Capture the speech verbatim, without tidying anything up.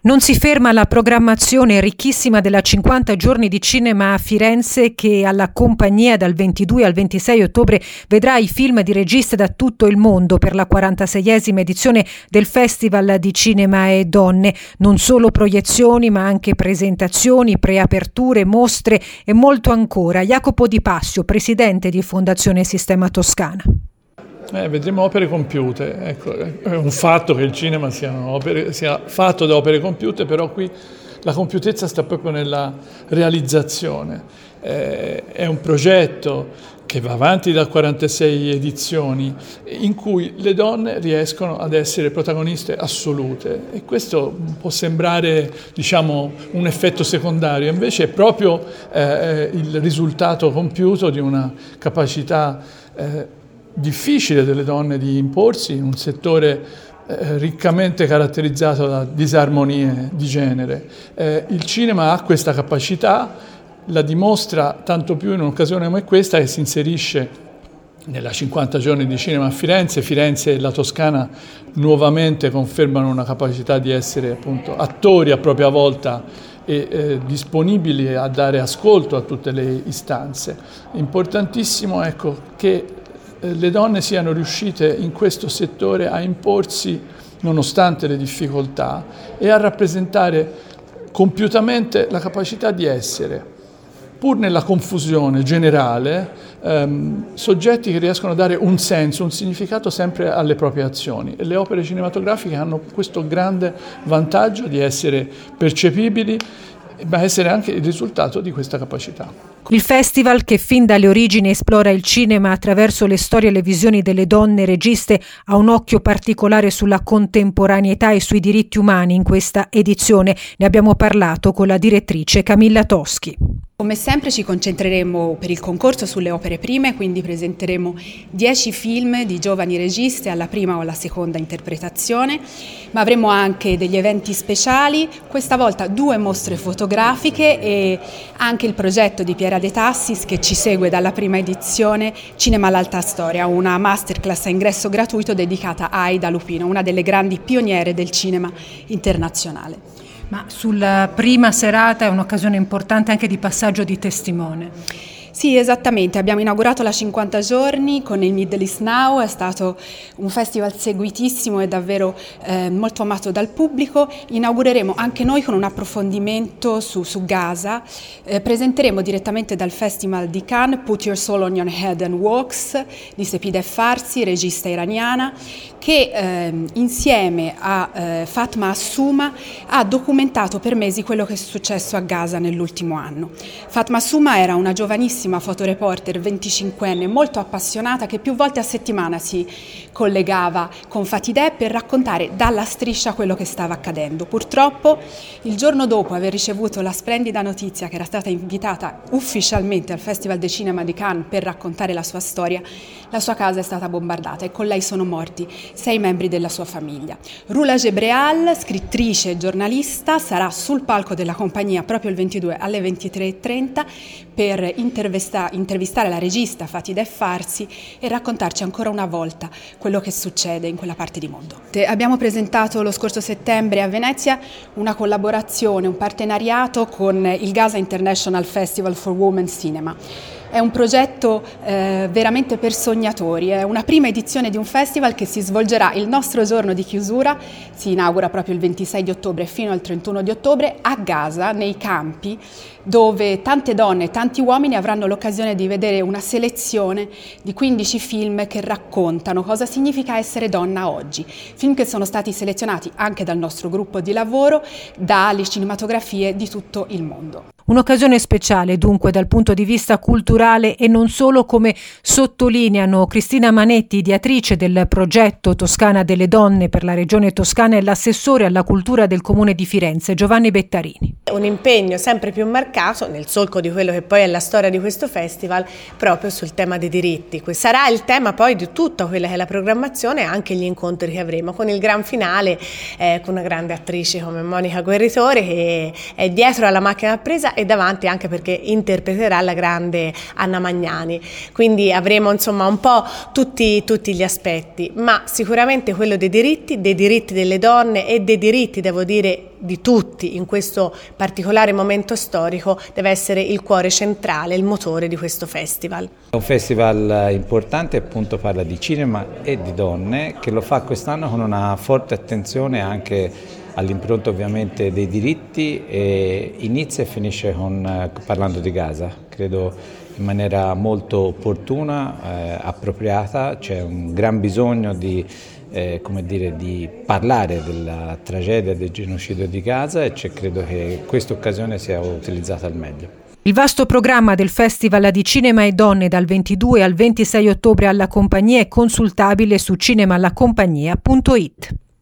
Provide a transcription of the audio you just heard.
Non si ferma la programmazione ricchissima della cinquanta giorni di cinema a Firenze, che alla compagnia dal ventidue al ventisei ottobre vedrà i film di registi da tutto il mondo per la quarantaseiesima edizione del Festival di Cinema e Donne. Non solo proiezioni, ma anche presentazioni, preaperture, mostre e molto ancora. Jacopo Di Passio, presidente di Fondazione Sistema Toscana. Eh, vedremo opere compiute. Ecco, è un fatto che il cinema sia, opere, sia fatto da opere compiute, però qui la compiutezza sta proprio nella realizzazione. Eh, è un progetto che va avanti da quarantasei edizioni, in cui le donne riescono ad essere protagoniste assolute, e questo può sembrare, diciamo, un effetto secondario, invece è proprio eh, il risultato compiuto di una capacità eh, difficile delle donne di imporsi in un settore eh, riccamente caratterizzato da disarmonie di genere. Eh, il cinema ha questa capacità, la dimostra tanto più in un'occasione come questa, che si inserisce nella cinquanta giorni di cinema a Firenze. Firenze e la Toscana nuovamente confermano una capacità di essere appunto attori a propria volta e eh, disponibili a dare ascolto a tutte le istanze. Importantissimo, ecco, che le donne siano riuscite in questo settore a imporsi nonostante le difficoltà e a rappresentare compiutamente la capacità di essere, pur nella confusione generale, ehm, soggetti che riescono a dare un senso, un significato sempre alle proprie azioni. E le opere cinematografiche hanno questo grande vantaggio di essere percepibili, ma essere anche il risultato di questa capacità. Il festival, che fin dalle origini esplora il cinema attraverso le storie e le visioni delle donne registe, ha un occhio particolare sulla contemporaneità e sui diritti umani in questa edizione. Ne abbiamo parlato con la direttrice Camilla Toschi. Come sempre ci concentreremo per il concorso sulle opere prime, quindi presenteremo dieci film di giovani registe alla prima o alla seconda interpretazione, ma avremo anche degli eventi speciali, questa volta due mostre fotografiche e anche il progetto di Piera De Tassis, che ci segue dalla prima edizione, Cinema all'Alta Storia, una masterclass a ingresso gratuito dedicata a Aida Lupino, una delle grandi pioniere del cinema internazionale. Ma sulla prima serata è un'occasione importante anche di passaggio di testimone. Sì, esattamente, abbiamo inaugurato la cinquanta giorni con il Middle East Now, è stato un festival seguitissimo e davvero eh, molto amato dal pubblico. Inaugureremo anche noi con un approfondimento su, su Gaza, eh, presenteremo direttamente dal Festival di Cannes Put Your Soul on Your Head and Walks di Sepideh Farsi, regista iraniana, che eh, insieme a eh, Fatma Assouma ha documentato per mesi quello che è successo a Gaza nell'ultimo anno. Fatma Assouma era una giovanissima fotoreporter venticinquenne molto appassionata, che più volte a settimana si collegava con Fatideh per raccontare dalla striscia quello che stava accadendo. Purtroppo il giorno dopo aver ricevuto la splendida notizia che era stata invitata ufficialmente al Festival del Cinema di Cannes per raccontare la sua storia, la sua casa è stata bombardata e con lei sono morti sei membri della sua famiglia. Rula Gebreal, scrittrice e giornalista, sarà sul palco della compagnia proprio il ventidue alle ventitré e trenta per intervistare intervistare la regista Fatideh Farsi e raccontarci ancora una volta quello che succede in quella parte di mondo. Abbiamo presentato lo scorso settembre a Venezia una collaborazione, un partenariato con il Gaza International Festival for Women's Cinema. È un progetto eh, veramente per sognatori, è una prima edizione di un festival che si svolgerà il nostro giorno di chiusura, si inaugura proprio il ventisei di ottobre fino al trentuno di ottobre a Gaza, nei campi, dove tante donne e tanti uomini avranno l'occasione di vedere una selezione di quindici film che raccontano cosa significa essere donna oggi. Film che sono stati selezionati anche dal nostro gruppo di lavoro, dalle cinematografie di tutto il mondo. Un'occasione speciale dunque dal punto di vista culturale e non solo, come sottolineano Cristina Manetti, ideatrice del progetto Toscana delle Donne per la Regione Toscana, e l'assessore alla cultura del Comune di Firenze, Giovanni Bettarini. Un impegno sempre più marcato nel solco di quello che poi è la storia di questo festival, proprio sul tema dei diritti. Sarà il tema poi di tutta quella che è la programmazione e anche gli incontri che avremo, con il gran finale eh, con una grande attrice come Monica Guerritore, che è dietro alla macchina da presa e davanti anche perché interpreterà la grande Anna Magnani, quindi avremo insomma un po' tutti, tutti gli aspetti, ma sicuramente quello dei diritti, dei diritti delle donne e dei diritti, devo dire, di tutti in questo particolare momento storico deve essere il cuore centrale, il motore di questo festival. È un festival importante, appunto parla di cinema e di donne, che lo fa quest'anno con una forte attenzione anche all'impronta ovviamente dei diritti, e inizia e finisce con, parlando di Gaza, credo in maniera molto opportuna, eh, appropriata. C'è un gran bisogno di Eh, come dire, di parlare della tragedia del genocidio di Gaza, e credo che questa occasione sia utilizzata al meglio. Il vasto programma del Festival di Cinema e Donne dal ventidue al ventisei ottobre alla Compagnia è consultabile su cinemalacompagnia punto it.